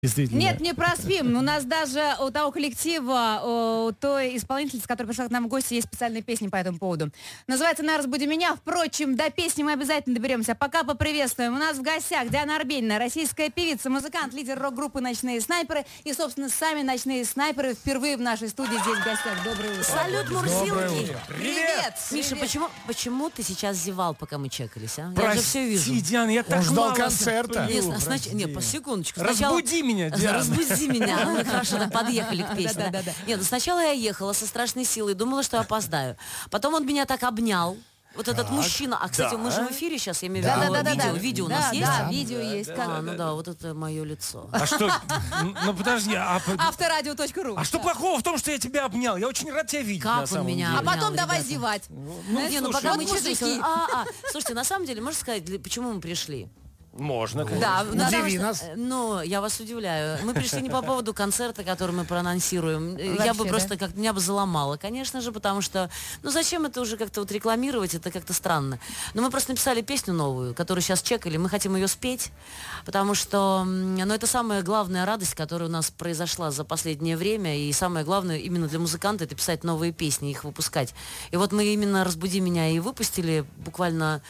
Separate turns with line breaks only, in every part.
Действительно.
Нет, не проспим. У нас даже у того коллектива, у той исполнительницы, которая пришла к нам в гости, есть специальные песни по этому поводу. Называется «На разбуди меня». Впрочем, до песни мы обязательно доберемся. Пока поприветствуем. У нас в гостях Диана Арбенина, российская певица, музыкант, лидер рок-группы «Ночные снайперы». И, собственно, сами «Ночные снайперы» впервые в нашей студии здесь в гостях. Доброе утро.
Салют, Мурзилки!
Привет!
Миша, почему ты сейчас зевал, пока мы чекались, а? Я
Прости,
же все вижу.
Диана, я так
Он ждал
мало
концерта.
сплю.
Нет, по секундочку.
Разбуди меня, Диана.
Разбуди меня. Мы хорошо так подъехали к песне.
Да.
Нет, ну сначала я ехала со страшной силой, думала, что я опоздаю. Потом он меня так обнял. Вот этот мужчина. А, кстати, мы же в эфире сейчас, я имею в виду, видео у нас есть?
Да, видео есть.
Ну да, вот это мое лицо.
А что? Ну подожди,
Авторадио.ру.
а что плохого в том, что я тебя обнял? Я очень рад тебя видеть.
Как
на
он
самом
меня
деле.
А потом
обнял,
давай
ребята.
зевать.
Ну пока мы
вот
чекались.
мужики.
Слушайте, на самом деле, можно сказать, почему мы пришли?
Можно, конечно.
Да,
Удиви нас.
Ну, я вас удивляю. Мы пришли не по поводу концерта, который мы проанонсируем. Я
Вообще,
бы просто
да?
как меня бы заломало, конечно же, потому что, ну зачем это уже как-то вот рекламировать, это как-то странно. Но мы просто написали песню новую, которую сейчас чекали, мы хотим ее спеть, потому что, ну, это самая главная радость, которая у нас произошла за последнее время, и самое главное именно для музыканта это писать новые песни, их выпускать. И вот мы именно «Разбуди меня» и выпустили буквально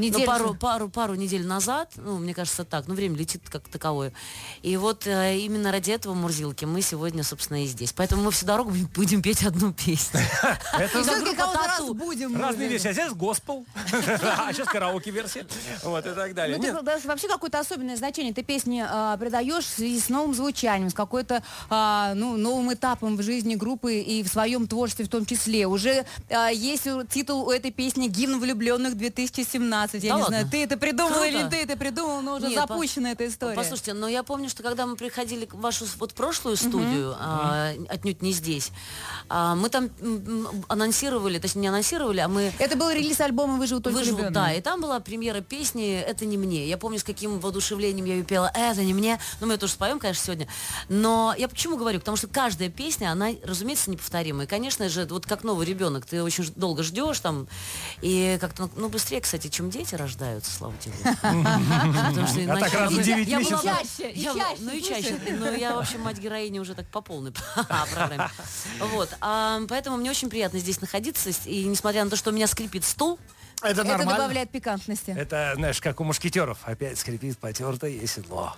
пару недель назад. Ну, мне кажется, так. Ну, время летит как таковое. И вот именно ради этого, Мурзилки, мы сегодня, собственно, и здесь. Поэтому мы всю дорогу будем петь одну песню.
Это
Все-таки кого-то разбудим.
разные версии. А сейчас госпел, а сейчас караоке-версия. Вот и так далее.
Ну, ты даешь вообще какое-то особенное значение. Ты песни придаешь с новым звучанием, с какой-то новым этапом в жизни группы и в своем творчестве в том числе. Уже есть титул у этой песни «Гимн влюбленных 2017». Я
Да
не
ладно?
знаю, ты это придумал
Круто.
или ты это придумал, но уже
Нет,
запущена эта история.
Послушайте, но я помню, что когда мы приходили в вашу вот прошлую студию, отнюдь не здесь, мы там анонсировали, точнее не анонсировали, а мы...
Это был релиз альбома «Выжил только
Выжил,
влюбленный».
да, и там была премьера песни «Это не мне». Я помню, с каким воодушевлением я ее пела «Это не мне». Ну, мы ее тоже споем, конечно, сегодня. Но я почему говорю? Потому что каждая песня, она, разумеется, неповторимая. И, конечно же, вот как новый ребенок, ты очень долго ждешь там, и как-то, ну, быстрее, кстати, чем дети рождаются, слава тебе. Потому что
А так раз в 9
я была
месяцев.
бы-
Чаще, и
я-
чаще,
Ну и
слушай.
чаще. Ну, я, в общем, мать-героиня уже так по полной программе. Вот. Поэтому мне очень приятно здесь находиться. И несмотря на то, что у меня скрипит стул,
Это
Это
нормально.
добавляет пикантности.
Это, знаешь, как у мушкетеров. Опять скрипит потертое седло.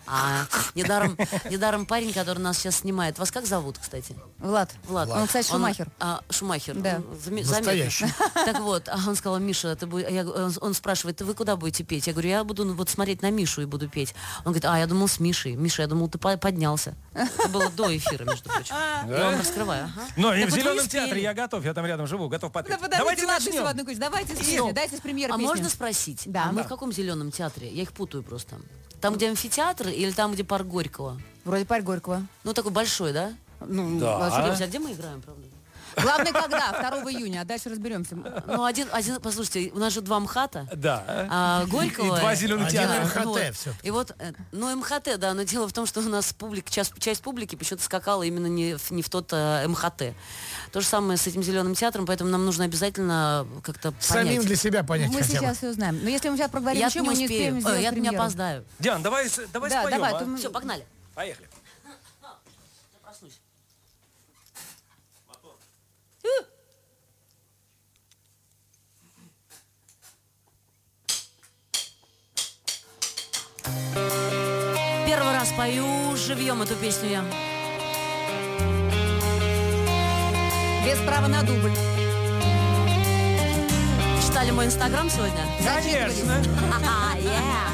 недаром парень, который нас сейчас снимает. Вас как зовут, кстати?
Влад.
Влад.
Он, кстати, Шумахер.
Шумахер.
Да.
Настоящий.
Так вот, он сказал: Миша, он спрашивает, вы куда будете петь? Я говорю, я буду вот смотреть на Мишу и буду петь. Он говорит, я думал с Мишей. Миша, я думал, ты поднялся. Это было до эфира, между прочим. Я вам раскрываю. Ага.
Но и
Так
в
вот вы
Зеленом
успели.
театре я готов, я там рядом живу, готов подпеть.
Да
Давайте
подождите, ладно,
начнем.
всё в одну кучу. Давайте с песни, дайте с премьеры
А
песню.
можно спросить?
Да.
А мы в каком зеленом театре? Я их путаю просто. Там, где амфитеатр, или там, где парк Горького?
Вроде парк Горького.
Ну, такой большой, да?
Ну,
Да.
Подождите, а где мы играем, правда?
Главное, когда? 2 июня, а дальше разберемся.
Ну, один, послушайте, у нас же 2 МХАТа.
Да.
Горького.
И 2 зеленых
Один
театра.
МХАТ
Вот.
всё-таки.
И вот, ну, МХТ, да, но дело в том, что у нас часть публики почему-то скакала именно не в тот МХТ. То же самое с этим зеленым театром, поэтому нам нужно обязательно как-то
Самим
понять.
для себя понять
Мы
хотя бы.
сейчас все узнаем. Но если мы сейчас проговорим,
Я
еще
не
мы не
успею.
успеем сделать
Я не
премьеру.
опоздаю.
Диан, давай
Да,
споем,
давай,
а?
то мы-
Все, погнали.
Поехали.
Я проснусь. Первый раз пою живьем эту песню я.
Без права на дубль.
Читали мой инстаграм сегодня?
Конечно.
Ха-ха, yeah.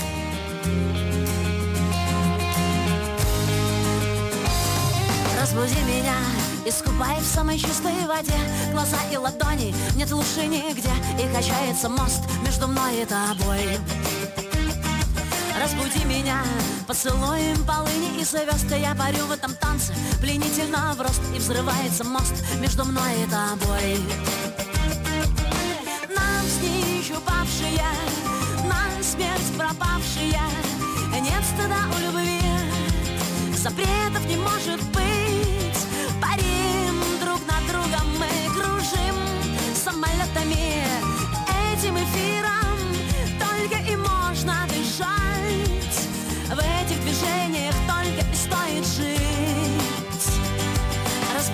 Разбуди меня, искупай в самой чистой воде. Глаза и ладони, нет лучше нигде. И качается мост между мной и тобой. Разбуди меня поцелуем полыни и звезд. Я парю в этом танце пленительно в рост. И взрывается мост между мной и тобой. Навзничь упавшие, на смерть пропавшие. Нет стыда у любви, запретов не может быть. Парим друг над другом, мы кружим самолетами. Этим эфиром только и можно дышать. В этих движениях только и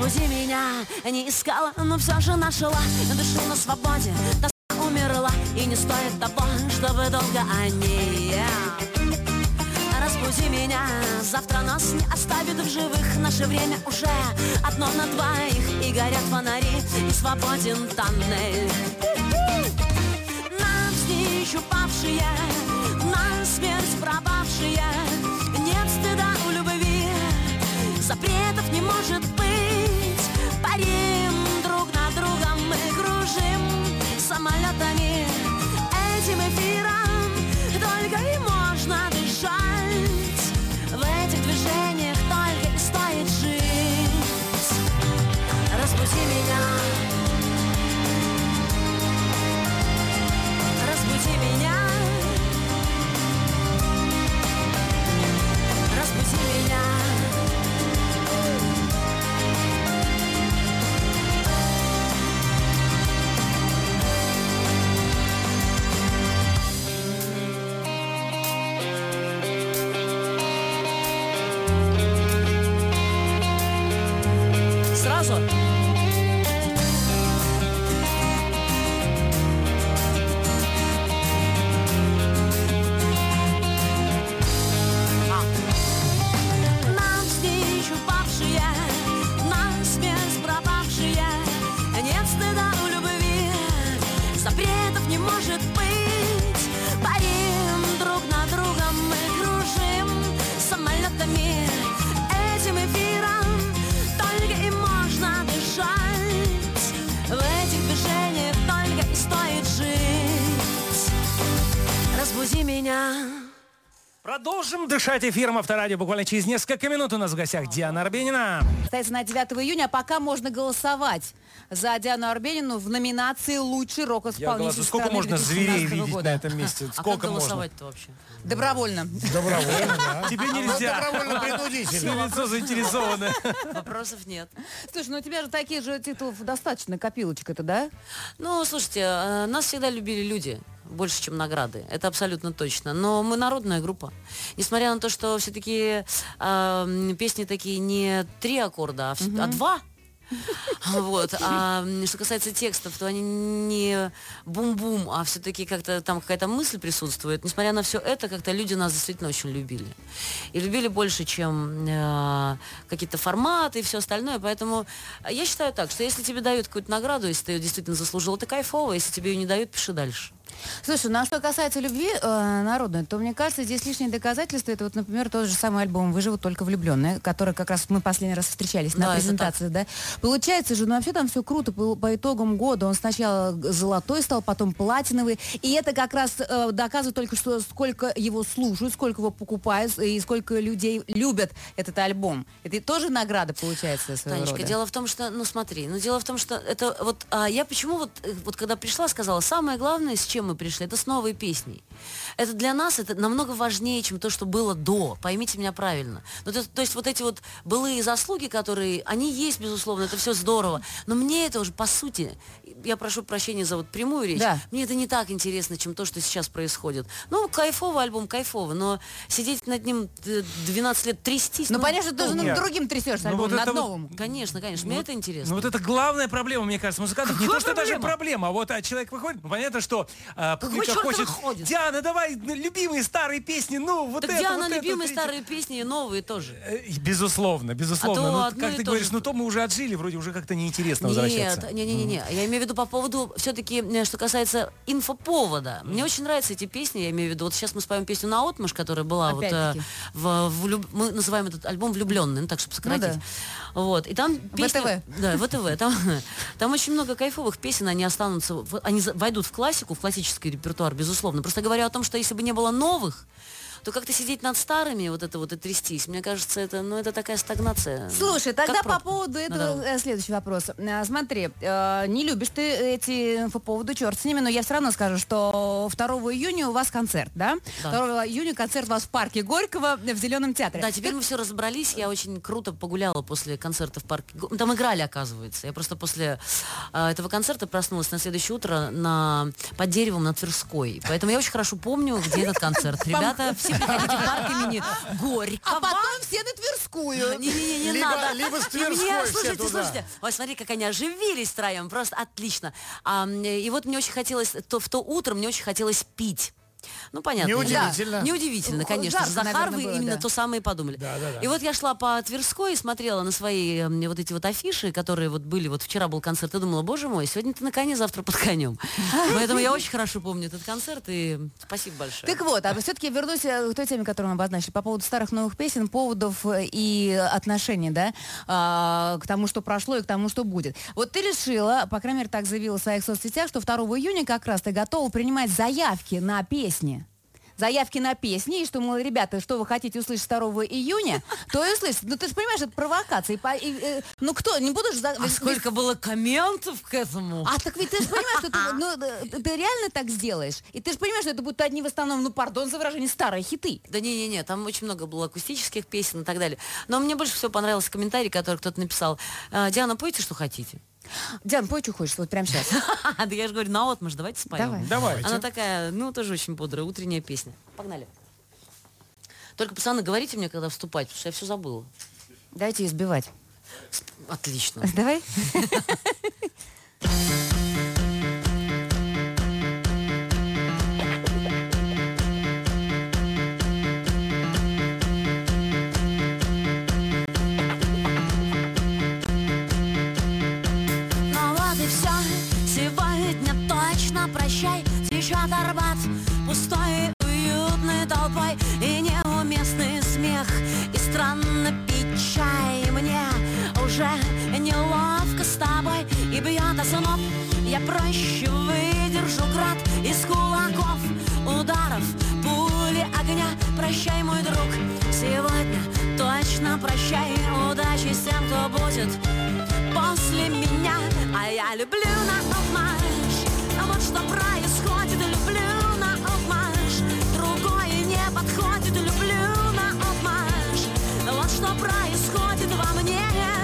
Разбуди меня, не искала, но все же нашла. Дышу на свободе, тоска умерла. И не стоит того, чтобы долго о ней. Разбуди меня, завтра нас не оставит в живых. Наше время уже одно на двоих. И горят фонари, и свободен тоннель. Навзничь упавшие, на смерть пропавшие. Нет стыда у любви, запретов не может быть. Парим друг над другом, мы кружим самолетами. Этим эфиром только и можно дышать. В этих движениях только и стоит жить. Разбуди меня, разбуди меня, разбуди меня. Сразу. Навзничь упавшие, на смерть пропавшие. Нет стыда у любви, запретов не может быть. Парим друг над другом, мы кружим самолетами. Этим эфиром только и можно дышать. В этих движениях только и стоит жить. Разбуди меня.
Продолжим дышать эфиром Авторадио. Буквально через несколько минут у нас в гостях Диана Арбенина.
Кстати, на 9 июня, пока можно голосовать за Диану Арбенину в номинации «Лучший рок-исполнитель
Сколько
страны
можно
2017
зверей видеть
года.
на этом месте?
А как
Сколько можно?
голосовать-то вообще?
Добровольно.
Добровольно, да.
Тебе нельзя.
Добровольно-принудительно.
Лицо заинтересовано.
Вопросов нет.
Слушай, ну у тебя же таких же титулов достаточно, копилочка-то, да?
Ну, слушайте, нас всегда любили люди. Больше, чем награды. Это абсолютно точно. Но мы народная группа. Несмотря на то, что все-таки песни такие не 3 аккорда, а 2. Вот. А что касается текстов, то они не бум-бум, а все-таки как-то там какая-то мысль присутствует. Несмотря на все это, как-то люди нас действительно очень любили. И любили больше, чем какие-то форматы и все остальное. Поэтому я считаю так, что если тебе дают какую-то награду, если ты ее действительно заслужил, это кайфово. Если тебе ее не дают, пиши дальше.
Слушай, ну а что касается любви народной, то мне кажется, здесь лишнее доказательство. Это вот, например, тот же самый альбом «Выживут только влюбленные», который как раз мы последний раз встречались на
Да,
презентации, да. Получается же, ну вообще там все круто по итогам года. Он сначала золотой стал, потом платиновый. И это как раз доказывает только, что сколько его слушают, сколько его покупают и сколько людей любят этот альбом. Это тоже награда получается своего
Танечка,
рода.
дело в том, что, ну смотри, дело в том, что это вот, я почему вот когда пришла, сказала, самое главное, с чем мы пришли, это с новой песней. Это для нас, это намного важнее, чем то, что было до, поймите меня правильно. Ну, то есть вот эти вот былые заслуги, которые, они есть, безусловно, это все здорово, но мне это уже, по сути, я прошу прощения за вот прямую речь,
Да.
мне это не так интересно, чем то, что сейчас происходит. Ну, кайфовый альбом, кайфовый, но сидеть над ним 12 лет, трястись,
Ну, понятно, ты же
нет.
над другим трясешься,
Ну,
альбом,
вот
над
это вот-
новым.
Конечно, мне это интересно.
Ну вот это главная проблема, мне кажется, музыкантов. Не
Какая
то, что даже
проблема?
проблема, а вот человек выходит, ну, понятно, что публика
чёрт
хочет,
выходит?
Диана, давай любимые старые песни, ну вот
Так
это,
Диана,
вот это,
любимые
третье».
старые песни и новые тоже.
Безусловно, безусловно.
А то
Ну,
одно
как
и
ты
то
говоришь,
же.
ну то мы уже отжили, вроде уже как-то неинтересно возвращаться.
Нет, не. Я имею в виду по поводу, все-таки, что касается инфоповода. Мне очень нравятся эти песни, я имею в виду, вот сейчас мы споем песню «Наотмашь», которая была вот,
Опять-таки.
мы называем этот альбом «Влюбленный», ну так, чтобы сократить.
да.
Вот, и там песни...
ВТВ.
Да, ВТВ. Там очень много кайфовых песен, они останутся, они войдут в классику, в классический репертуар, безусловно. Просто говорю о том, что если бы не было новых, то как-то сидеть над старыми вот это вот и трястись, мне кажется, это такая стагнация.
Слушай, тогда
Как
по
пробка
поводу
на
этого
дороге.
следующий вопрос. Смотри, не любишь ты эти по поводу черт с ними, но я все равно скажу, что 2 июня у вас концерт, да?
Да.
2 июня концерт у вас в парке Горького в Зеленом театре.
Да, теперь мы все разобрались. Я очень круто погуляла после концерта в парке. Там играли, оказывается. Я просто после этого концерта проснулась на следующее утро под деревом на Тверской. Поэтому я очень хорошо помню, где этот концерт. Ребята, все Давайте приходите в парк имени Горького.
А потом все на Тверскую.
Не
Либо-
надо.
либо с
И мне,
Тверской все
слушайте,
туда.
слушайте. Ой, смотри, как они оживились втроем. Просто отлично. И вот мне очень хотелось, в то утро мне очень хотелось пить. Ну, понятно.
Неудивительно.
Да. Неудивительно, конечно.
Жарко,
Захар,
наверное,
вы
было,
именно
да.
то самое и подумали.
Да.
И вот я шла по Тверской и смотрела на свои вот эти вот афиши, которые вот были. Вот вчера был концерт, и думала, боже мой, сегодня ты на коне, завтра под конем. Поэтому я очень хорошо помню этот концерт, и спасибо большое.
Так вот, а все-таки вернусь к той теме, которую мы обозначили, по поводу старых новых песен, поводов и отношений, да, к тому, что прошло и к тому, что будет. Вот ты решила, по крайней мере, так заявила в своих соцсетях, что 2 июня как раз ты готова принимать заявки на песни. Заявки на песни, и что, мол, ребята, что вы хотите услышать 2 июня, то и услышать. Ну, ты же понимаешь, это провокация. Ну, кто, не будешь...
А сколько было комментов к этому?
А так ведь ты же понимаешь, что ты реально так сделаешь. И ты же понимаешь, что это будут одни в основном, ну, пардон за выражение, старые хиты.
Да не, там очень много было акустических песен и так далее. Но мне больше всего понравился комментарий, который кто-то написал. Диана, пойте, что хотите.
Диан, пой, что хочешь, вот прямо сейчас.
Да я же говорю, наотмашь, давайте споем.
Давайте.
Она такая, ну, тоже очень бодрая, утренняя песня. Погнали. Только, пацаны, говорите мне, когда вступать, потому что я все забыла.
Дайте избивать.
Отлично.
Давай.
Ну вот и все, сегодня точно прощай. Течет Арбат пустой, уютной толпой. И неуместный смех, и странно пить чай. Мне уже неловко с тобой, и бьет озноб. Я проще выдержу град из кулаков, ударов, пули огня. Прощай, мой друг, сегодня точно прощай. Удачи всем, кто будет после меня. А я люблю наотмашь, вот что происходит. Люблю наотмашь, другое не подходит. Люблю наотмашь, вот что происходит во мне.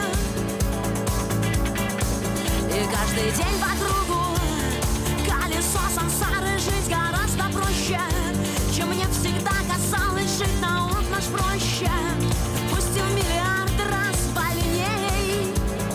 И каждый день по кругу колесо сансары. Жить гораздо проще, чем мне всегда казалось. Жить наотмашь проще, пусть и в миллиард раз больней.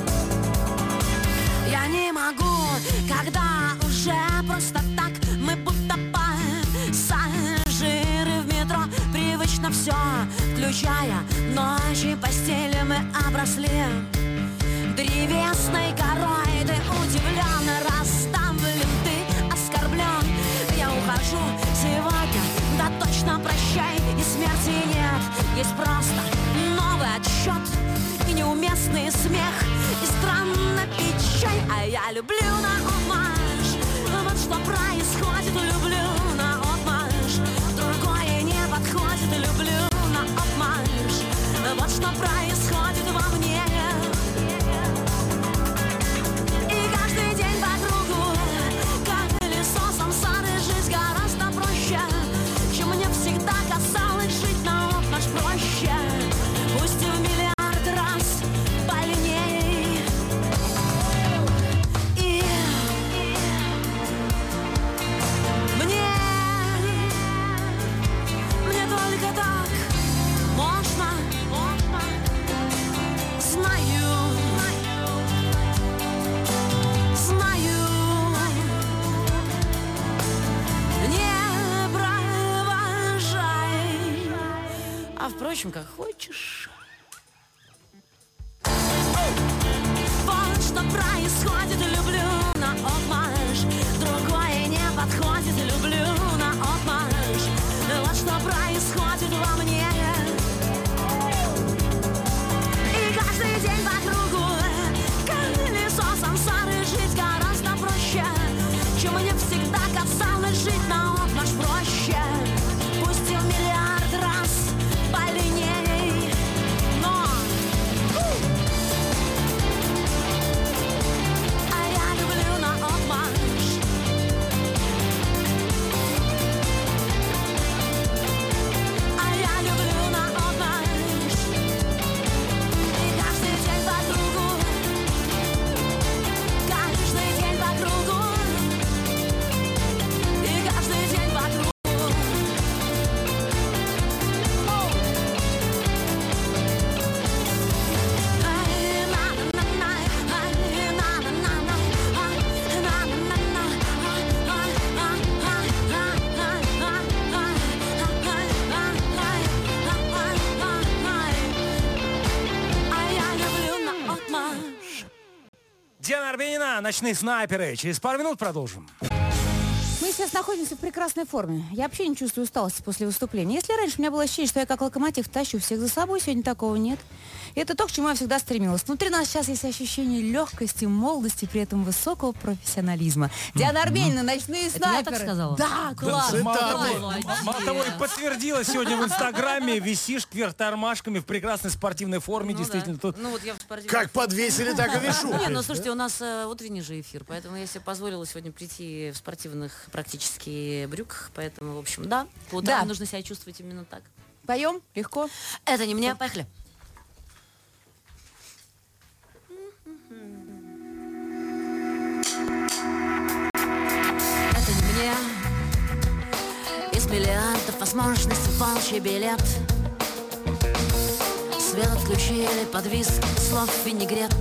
Я не могу, когда уже просто так мы будто пассажиры в метро. Привычно все, включая ночи, постели, мы обросли древесной корой. Ты удивлен, расставлен, ты оскорблен. Я ухожу сегодня, да точно прощай. И смерти нет, есть просто новый отсчет. И неуместный смех, и странно пить чай. А я люблю наотмашь, вот что происходит. Люблю наотмашь, другое не подходит. Люблю наотмашь, вот что происходит во мне. И каждый день по кругу колесо сансары. Жизнь гораздо проще, чем мне всегда казалось. Жить наотмашь проще, пусть и в миллиард раз больней. И мне только так можно. Знаю, не провожай, а впрочем, как хочешь. Вот что происходит. Люблю наотмашь, другое не подходит. Люблю наотмашь, вот что происходит во мне. И каждый день по кругу колесо сансары. Жить гораздо проще, чем мне всегда казалось. Жить наотмашь проще, пусть и в миллиард раз больней.
Диана Арбенина, «Ночные снайперы». Через пару минут продолжим.
Мы сейчас находимся в прекрасной форме. Я вообще не чувствую усталости после выступления. Если раньше у меня было ощущение, что я как локомотив тащу всех за собой, сегодня такого нет. И это то, к чему я всегда стремилась. Внутри нас сейчас есть ощущение легкости, молодости, при этом высокого профессионализма. Диана Арбенина, «Ночные снайперы».
Это я так сказала?
Да, класс.
Мало того, и подтвердила сегодня в Инстаграме, висишь кверх тормашками в прекрасной спортивной форме, действительно. Тут
Ну вот я в спортивной...
Как подвесили, так и вешу.
Не, ну слушайте, у нас утренний же эфир, поэтому я себе позволила сегодня прийти в спортивных практически брюках, поэтому, в общем, да, по утрам
Да.
нужно себя чувствовать именно так.
Поем? Легко?
Это не мне, поехали. Это не мне. Из миллиардов возможностей волчий билет. Свет отключили, подвис слов винегрет.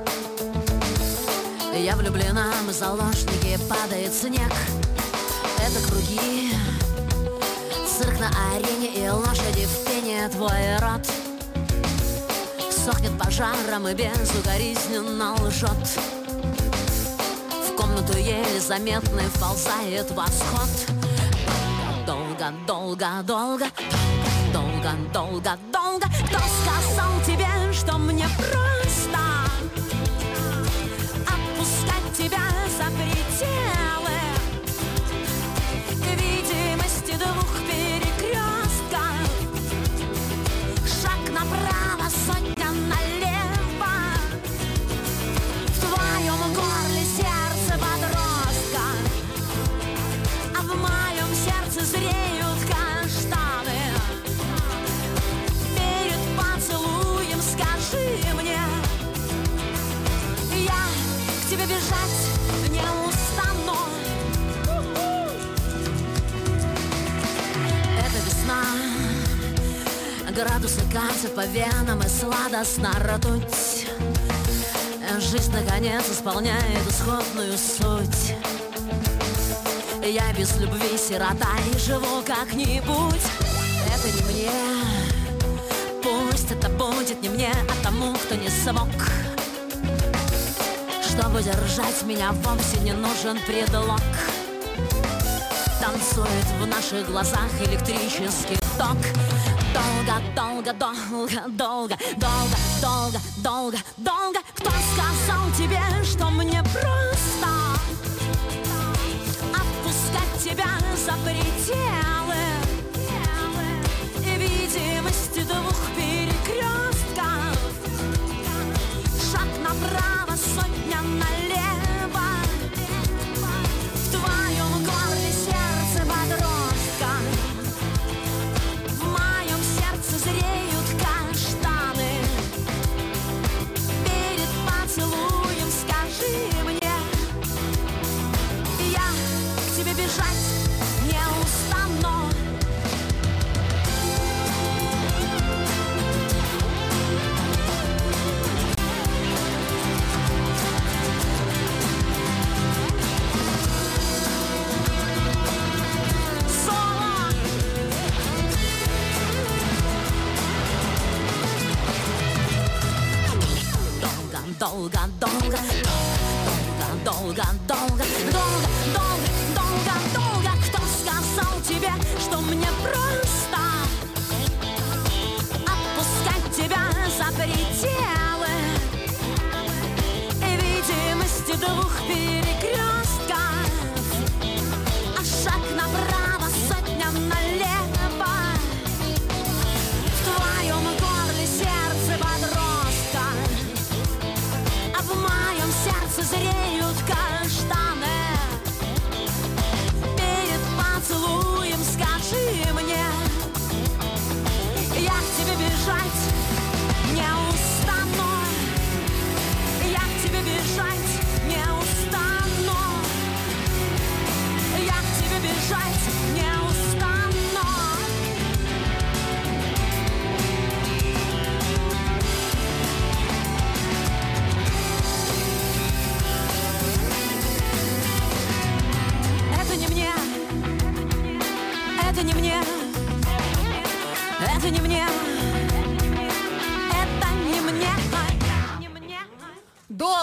Я влюблена, мы заложники, падает снег. Это круги, цирк на арене и лошади в пене. Твой рот сохнет пожаром и безукоризненно лжет. В комнату еле заметно вползает восход. Долго, долго, долго, долго, долго, долго. Кто сказал тебе, что мне просто отпускать тебя за пределы видимости двух перекрестков? Шаг направо, сотня налево. В твоем горле сердце подростка, а в моем сердце зреют каштаны. Перед поцелуем скажи мне, я к тебе бежать не устану. Это весна, градусы катят по венам и сладостна ртуть. Жизнь наконец исполняет исходную суть. Я без любви сирота и живу как-нибудь. Это не мне, пусть это будет не мне, а тому, кто не смог. Чтобы держать меня, вовсе не нужен предлог. Танцует в наших глазах электрический ток. Долго, долго, долго, долго, долго, долго, долго, долго. Кто сказал тебе, что мне просто отпускать тебя за пределы видимости двух перекрестков? Шаг направо, сотня налево. В твоем горле сердце подростка, в моем сердце зреют каштаны. Перед поцелуем скажи мне, я к тебе бежать не устану. Соло! Долго, долго, долго, долго, долго, долго, долго, долго, долго. Кто сказал тебе, что мне просто отпускать тебя за пределы видимости двух перекрестков? А шаг направо, сотня налево. В твоем горле сердце подростка, а в моем сердце зреют каштаны.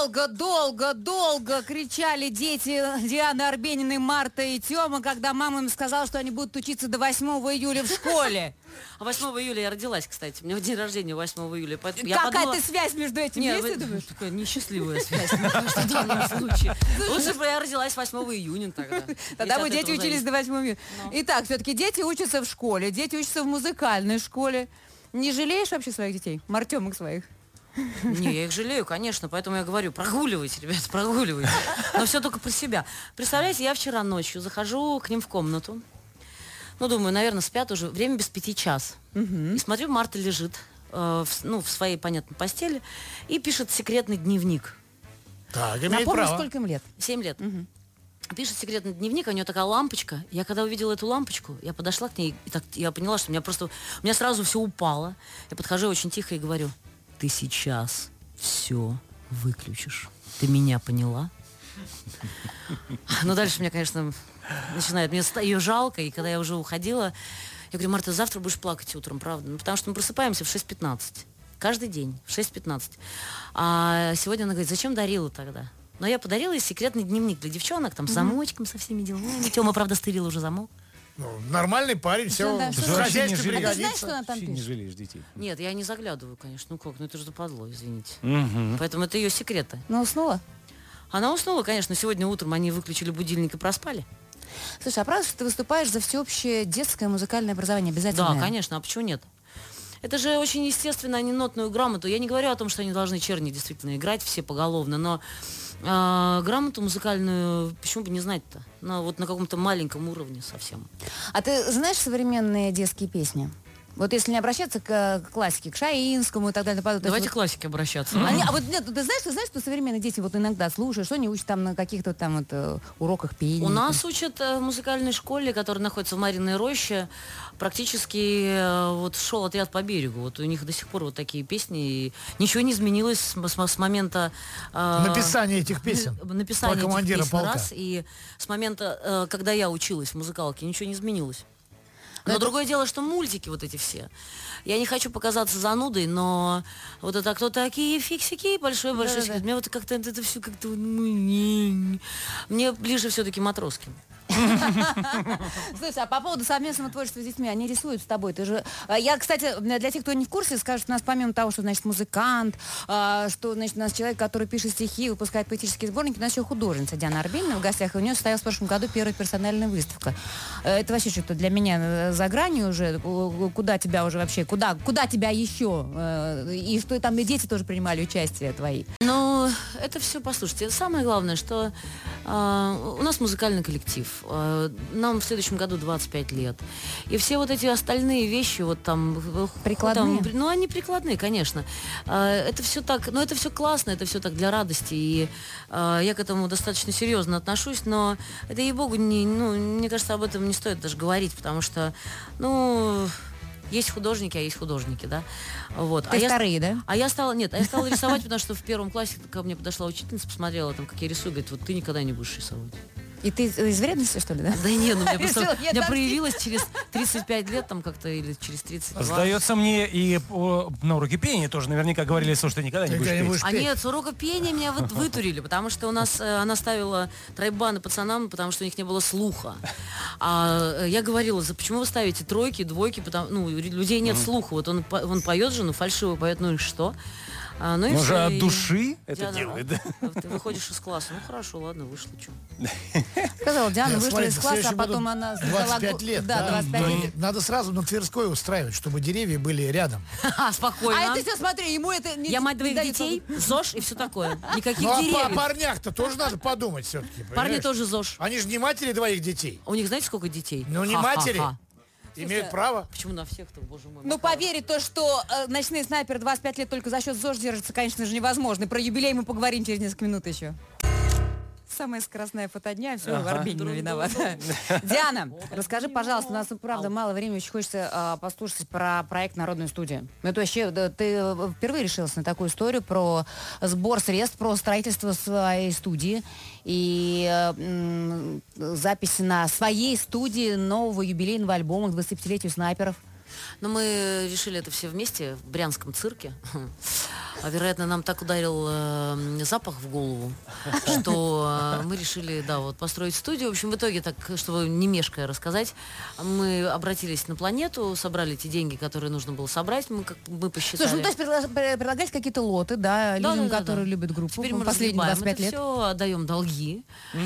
долго кричали дети Дианы Арбениной, Марта и Тёма, когда мама им сказала, что они будут учиться до 8 июля в школе.
А 8 июля я родилась, кстати. У меня день рождения 8 июля.
Какая-то связь между этим
Нет,
есть, ты думаешь?
такая несчастливая связь, в данном случае. Лучше бы я родилась 8 июня тогда.
Тогда бы дети учились до 8 июля. Итак, все-таки дети учатся в школе, дети учатся в музыкальной школе. Не жалеешь вообще своих детей? Артемок своих?
Не, я их жалею, конечно, поэтому я говорю, прогуливайте, ребята, прогуливайте. Но все только про себя. Представляете, я вчера ночью захожу к ним в комнату. Ну, думаю, наверное, спят уже. Время без 5 час. И смотрю, Марта лежит в своей, понятной постели и пишет секретный дневник.
Так, имеет
Напомню,
право.
сколько им лет?
7 лет. Пишет секретный дневник, у нее такая лампочка. Я когда увидела эту лампочку, я подошла к ней, и так, я поняла, что у меня сразу все упало. Я подхожу очень тихо и говорю: ты сейчас все выключишь. Ты меня поняла? Ну, дальше мне, конечно, начинает. Мне ее жалко, и когда я уже уходила, я говорю: Марта, завтра будешь плакать утром, правда? Ну, потому что мы просыпаемся в 6:15. Каждый день в 6:15. А сегодня она говорит: зачем дарила тогда? Но я подарила ей секретный дневник для девчонок, там, с замочком, со всеми делами. Тёма, правда, стырил уже замок.
Ну, нормальный парень, все
Да,
в
что
хозяйстве
не жалеешь?
Ты знаешь,
пригодится.
что она там
Вообще не
пишет?
жалеешь детей.
Нет, я не заглядываю, конечно. Ну как, ну это же западло, извините.
Мгм.
Поэтому это ее секреты.
Ну, уснула?
Она уснула, конечно. Сегодня утром они выключили будильник и проспали.
Слушай, а правда, что ты выступаешь за всеобщее детское музыкальное образование? Обязательно?
Да, конечно, а почему нет? Это же очень естественно, они нотную грамоту. Я не говорю о том, что они должны черни действительно играть все поголовно, но грамоту музыкальную почему бы не знать-то? Ну, вот на каком-то маленьком уровне совсем.
А ты знаешь современные детские песни? Вот если не обращаться к классике, к Шаинскому и так далее.
Давайте к классике обращаться.
А вот нет, ты знаешь, что современные дети вот иногда слушают, что они учат там на каких-то там уроках пения?
У нас учат в музыкальной школе, которая находится в Марьиной роще, практически вот шел отряд по берегу. Вот у них до сих пор вот такие песни. И ничего не изменилось с момента
Написание этих песен.
написания
Про
этих
командира
песен
полка.
раз. И с момента, когда я училась в музыкалке, ничего не изменилось. Но другое дело, что мультики вот эти все. Я не хочу показаться занудой, но вот это кто такие фиксики, большой-большой.
Да-да-да.
Мне вот как-то это все как-то... Мне ближе все-таки Матроскин.
Слушай, а по поводу совместного творчества с детьми, они рисуют с тобой. Ты же... Я, кстати, для тех, кто не в курсе, скажу, что у нас помимо того, что, значит, музыкант, что, значит, у нас человек, который пишет стихи, выпускает поэтические сборники, у нас еще художница Диана Арбенина в гостях, и у нее состоялась в прошлом году первая персональная выставка. Это вообще что-то для меня за гранью уже. Куда тебя уже вообще, куда тебя еще? И что там и дети тоже принимали участие твои.
Ну, это все, послушайте, самое главное, что у нас музыкальный коллектив. Нам в следующем году 25 лет. И все вот эти остальные вещи, вот там...
Прикладные?
Там, ну, они прикладные, конечно. Это все так, ну, это все классно, это все так для радости. И я к этому достаточно серьезно отношусь, но это, ей-богу, мне кажется, об этом не стоит даже говорить, потому что, ну... Есть художники, а есть художники, да. Вот.
Ты вторые, да?
Я стала рисовать, потому что в первом классе ко мне подошла учительница, посмотрела, там, как я рисую, говорит: вот ты никогда не будешь рисовать.
И ты из вредности, что ли, да?
Да нет, ну, у меня просто
Решила,
у меня
нет,
проявилось через 35 лет там как-то, или через 32.
Сдается мне, и на уроке пения тоже наверняка говорили, что ты никогда не
Никогда не
будешь
будешь
петь.
А нет, с урока пения меня вытурили, потому что у нас она ставила тройбаны пацанам, потому что у них не было слуха. А я говорила: почему вы ставите тройки, двойки, ну, у людей нет слуха. Вот он поет же, ну, фальшиво поет, ну и что? Ну, и
Он
всё,
же от
и-
души это
Да-да-да.
делает, да?
Ты выходишь из класса, ну хорошо, ладно, вышла, что.
Сказала, Диана
Нет,
вышла
смотрите,
из
в
класса, а
следующем
потом
году
она...
25 лет.
Да, 25
Но
лет.
надо сразу на Тверской устраивать, чтобы деревья были рядом.
Спокойно.
А это все, смотри, ему это не
Я мать двоих
не дает
детей, ЗОЖ и все такое. Никаких
Ну а
деревьев.
о парнях-то тоже надо подумать все-таки.
Парни тоже ЗОЖ.
Они же не матери двоих детей.
У них знаете, сколько детей?
Ну, не
Ха-ха-ха.
матери. Имеют право.
Почему на всех-то, боже мой?
Ну, поверить то, что ночные снайперы 25 лет только за счет ЗОЖ держатся, конечно же, невозможно. Про юбилей мы поговорим через несколько минут еще. Самая скоростная фото дня, все, Арбенина виновата. Диана, расскажи, пожалуйста, у нас, правда, мало времени, очень хочется послушать про проект «Народная студия». Это вообще, ты впервые решилась на такую историю про сбор средств, про строительство своей студии и запись на своей студии нового юбилейного альбома к 25-летию снайперов.
Но мы решили это все вместе в Брянском цирке. вероятно, нам так ударил запах в голову, что мы решили, построить студию. В общем, в итоге, так, чтобы не мешкая рассказать, мы обратились на планету, собрали эти деньги, которые нужно было собрать, мы посчитали.
Слушай, то есть предлагать какие-то лоты, да, людям, которые любят группу.
Теперь мы
последние 25 лет.
Все, отдаем долги,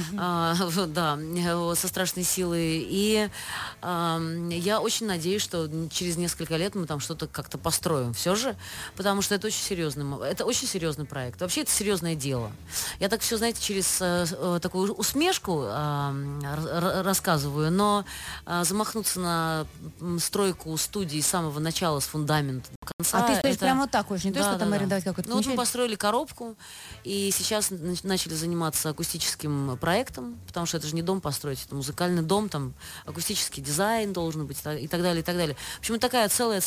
со страшной силой. И я очень надеюсь, что через несколько лет мы там что-то как-то построим все же, потому что это очень серьезный проект. Вообще это серьезное дело. Я так все, знаете, через такую усмешку рассказываю, но замахнуться на стройку студии с самого начала, с фундамента до конца.
То есть прямо вот так уже, не то, что там арендовать какой-то
мы построили коробку, и сейчас начали заниматься акустическим проектом, потому что это же не дом построить, это музыкальный дом, там акустический дизайн должен быть и так далее, и так далее. В общем, такая целое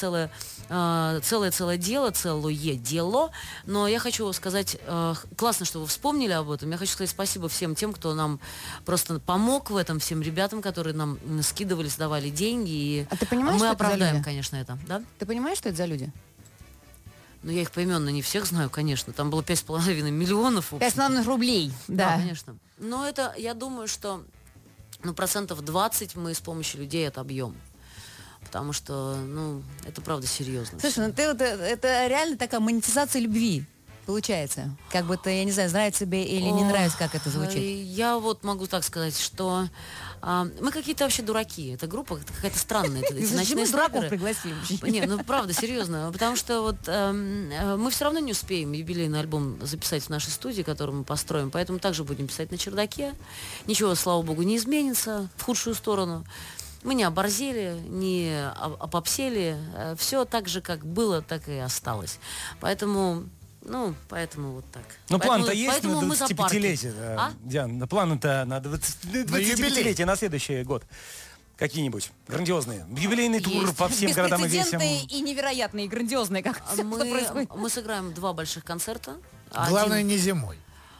дело, но я хочу сказать, классно, что вы вспомнили об этом, я хочу сказать спасибо всем тем, кто нам просто помог в этом, всем ребятам, которые нам скидывали, сдавали деньги, и
ты понимаешь,
мы
что
оправдаем,
это
конечно, это. Да?
Ты понимаешь, что это за люди?
Ну, я их поименно не всех знаю, конечно. Там было 5,5 миллионов.
5,5 рублей, да.
Да, конечно. Но это, я думаю, что 20% мы с помощью людей отобьем. Потому что, это правда серьезно.
Слушай, это реально такая монетизация любви. Получается. Как бы я не знаю, нравится тебе или не нравится, как это звучит.
Я могу так сказать, что мы какие-то вообще дураки. Эта группа какая-то странная. Эти ночные
дураков пригласили.
Не, правда, серьезно. Потому что мы все равно не успеем юбилейный альбом записать в нашей студии, который мы построим. Поэтому также будем писать на чердаке. Ничего, слава богу, не изменится в худшую сторону. Мы не оборзели, не опопсели. Все так же, как было, так и осталось. Поэтому вот так.
Но план-то есть на
мы
25-летие, Диана? План-то на 25-летие на следующий год. Какие-нибудь грандиозные. Юбилейный тур по всем городам и весям.
Беспрецедентные и невероятные, грандиозные, как это происходит.
Мы сыграем 2 больших концерта.
Главное, не зимой.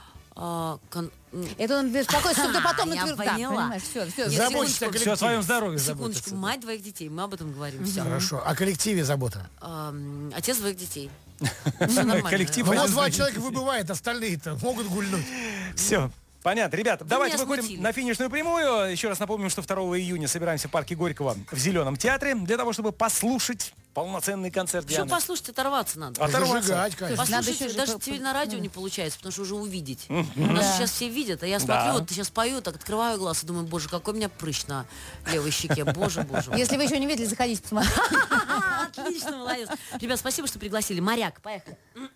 Это он беспокоится, что ты потом
я поняла.
Все.
Заботься о коллективе.
Все о своем здоровье
Секундочку,
заботится.
мать 2 детей, мы об этом говорим. Все.
Хорошо. О коллективе забота.
Отец 2 детей. Все нормально.
Коллектив.
Ну вот 2 человека выбывает, остальные-то могут гульнуть.
Все. Понятно. Ребята, давайте
меня
выходим
смутили.
на финишную прямую. Еще раз напомним, что 2 июня собираемся в парке Горького в Зеленом театре для того, чтобы послушать полноценный концерт
Что
Дианы.
послушать, оторваться надо.
Зажигать, конечно.
Послушайте, даже теперь на радио не получается, потому что уже увидеть. Нас сейчас все видят, а я смотрю, вот ты сейчас пою, так открываю глаз и думаю, боже, какой у меня прыщ на левой щеке, боже.
Если вы еще не видели, заходите, посмотрите.
Отлично, молодец. Ребят, спасибо, что пригласили. Моряк, поехали.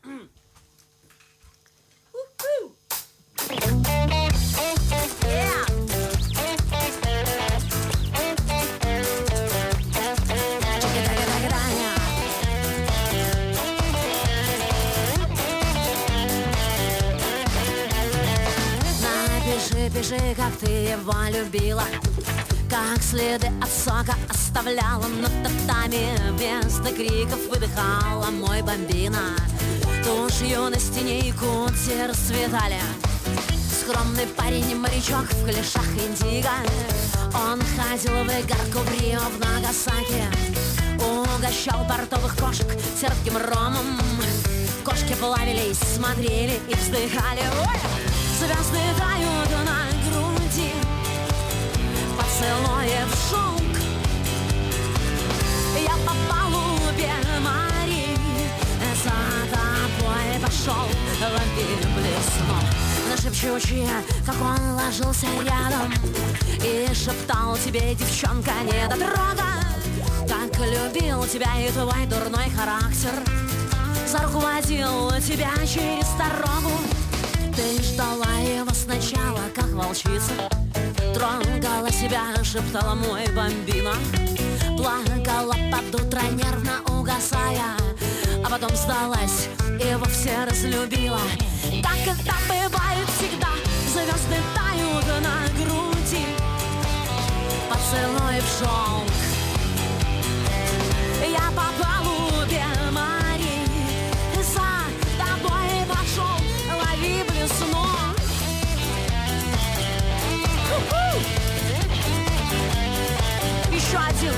Пиши, как ты его любила, как следы от сока оставляла на татами, вместо криков выдыхала мой бомбина. Тушь юности не кути расцветали. Скромный парень, морячок в клешах индиго. Он ходил в игарку в Рио, в Нагасаки. Угощал портовых кошек терпким ромом. Кошки плавились, смотрели и вздыхали. Ой! Звезды тают на груди, поцелуев шелк. Я по палубе морей за тобой пошел, вампир блеснул. Нашепчущие, как он ложился рядом и шептал тебе, девчонка, недотрога. Как любил тебя и твой дурной характер, за руку водил тебя через дорогу. Ты ждала его сначала, как волчица, трогала себя, шептала мой бомбина. Плакала под утро, нервно угасая, а потом сдалась и вовсе разлюбила. Так это бывает всегда, звезды тают на груди, поцелуй в шелк. Я по палубе морей за тобой пошел, лови блесну. Еще один.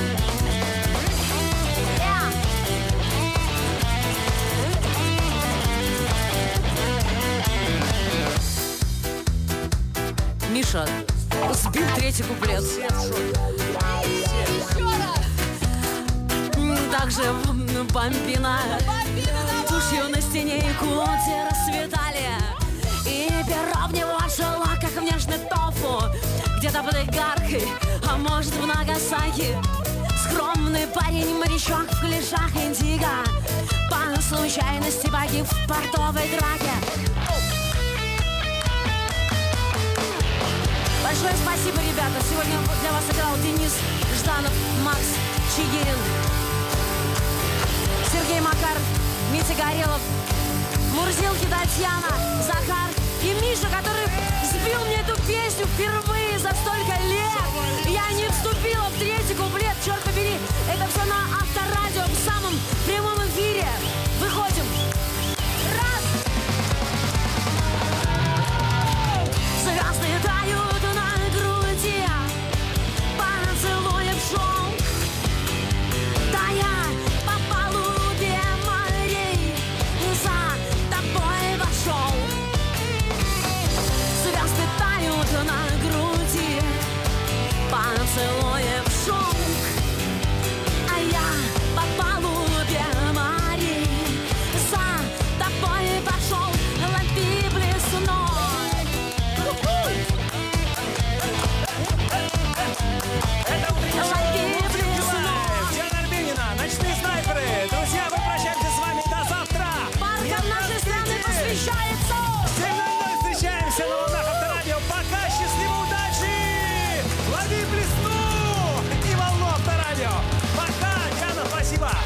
Миша сбил третий куплет. Также бомбина тушью на стене и кути расцветали. И перо в него жило, как в нежный тофу. Где-то под игаркой, а может в Нагасаки. Скромный парень-морячок в клешах индиго по случайности погиб в портовой драке. Большое спасибо, ребята. Сегодня для вас играл Денис Жданов, Макс Чигирин, Сергей Макаров, Митя Горелов, Мурзилки Татьяна, Захар и Миша, который сбил мне эту песню впервые за столько лет. Я не вступила в третий куплет, черт побери. Это все на Авторадио в самом прямом эфире. Выходим. Раз. Звезды тают на груди, поцелуем шел. Да я по палубе морей за тобой вошел. Звезды тают на груди, поцелуем шел. А я по палубе морей за тобой пошел. Лови блесной.
Это утреннее шоу Диана Арбенина, «Ночные снайперы». Друзья, мы прощаемся с вами до завтра.
Парком нашей страны посвящается